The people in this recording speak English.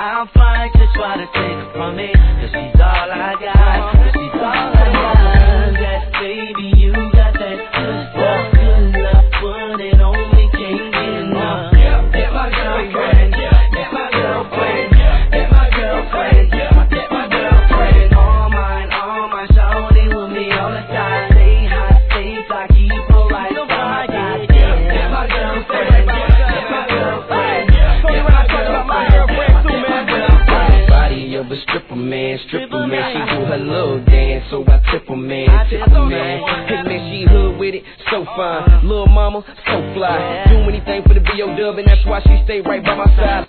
I'll fight to try to take her from me, 'cause she's all I got, 'cause she's all I got. That baby, you got that good stuff, good love, put it on me, can't get enough. Get my girlfriend, get my girlfriend, get my girlfriend, get my girlfriend. All mine, shawty with me all the time. Stay high, stay I keep her right by my side. Get my girlfriend, get my girlfriend, get my girlfriend. Body of a stripper man, she do her little dance, so I tip her man, and man she hood with it, so fine, little mama, so fly, do anything for the B.O.W. and that's why she stay right by my side.